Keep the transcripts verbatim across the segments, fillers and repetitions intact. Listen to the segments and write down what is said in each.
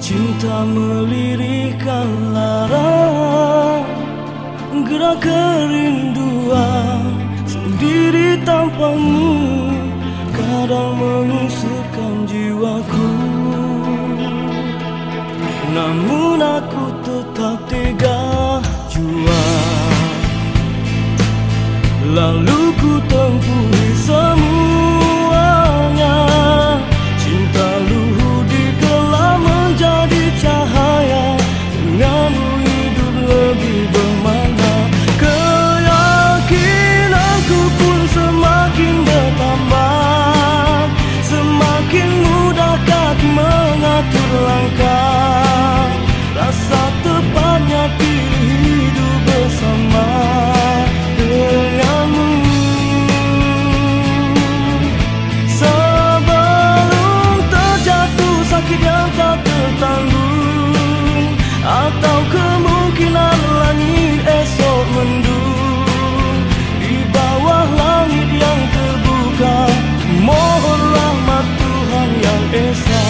Cinta melirihkan lara, gerak kerinduan sendiri tanpamu, kadang mengusirkan jiwaku. Namun aku tetap tega jua, lalu ku tempuhi semuanya. Cinta luhur di gelap menjadi cahaya, denganmu hidup lebih bermakna. Keyakinanku pun semakin bertambah, semakin mudah kaki mengatur langkah. Rasa tepatnya pilih hidup bersama denganmu. Sebelum terjatuh sakit yang tak tertanggung, atau kemungkinan langit esok mendung, di bawah langit yang terbuka, mohon rahmat Tuhan yang esa.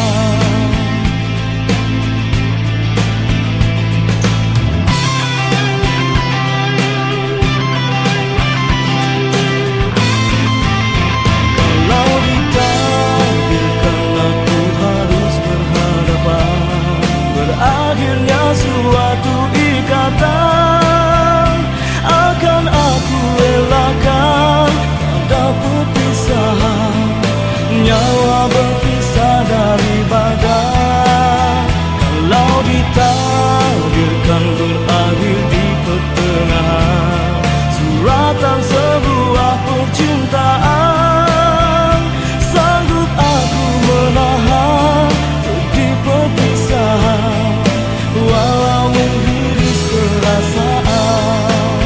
Akhirnya suatu ikatan akan aku relakan, ada perpisahan, nyawa berpisah dari badan. Kalau ditakdirkan berakhir di pertengahan suratan sebuah percintaan, sanggup aku menahan pedih perpisahan, walau mengiris perasaan.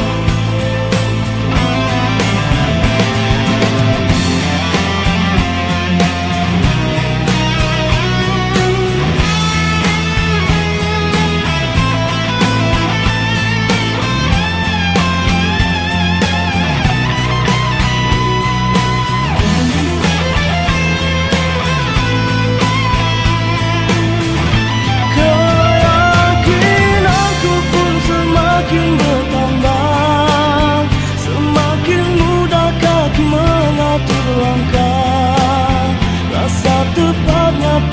Semakin bertambah, semakin mudah kaki mengatur langkah. Rasa tepatnya